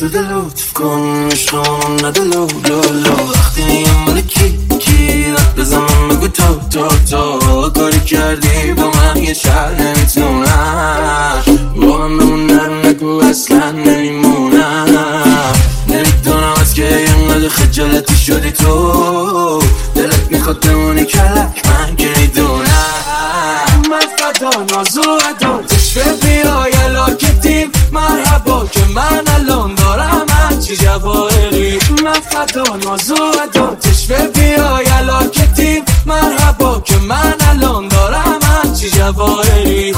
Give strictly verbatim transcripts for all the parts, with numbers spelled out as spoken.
بده لطف کن عشقان نده لو لو لو وقتی میگم مال کی کی رد بزنم بگو تو تو تو کاری کردی با من یه شهر نمیتونم با من بمون نرم نگو اصلا نمیمونم نمیدونم از که اینقدر خجالتی شدی تو دلت میخواد بمونی کلک من که میدونم من فدا نازو ادا تشوه بیای علاکتیم مرحبا که من الان دارم هرچی جواهری من فدا نازو ادا تشوه بیای علاکتیم مرحبا که من الان دارم هرچی جواهری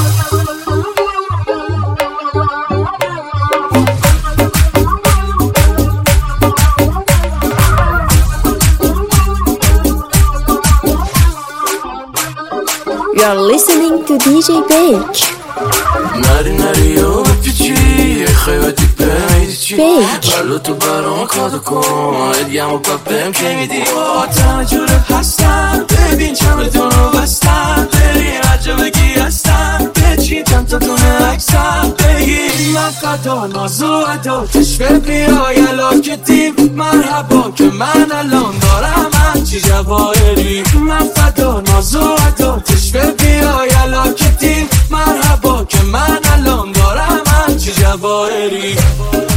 You're listening to دی جی Beach. نری نری و بپیچی خیبتی بمیدی چی برلو تو برام کادو کن ادیم و پپم که میدی تنه جوره هستم ببین چمدونو بستم بری هرجا بگی هستم بچی چند تا تونه اکسم بگی من فدا نازو ادا تشوه بیای علاکتیم مرحبا که من الان دارم هرچی جواهری من فدا نازو ادا تشوه بیای علاکتیم مرحبا که من الان دارم هرچی جواهری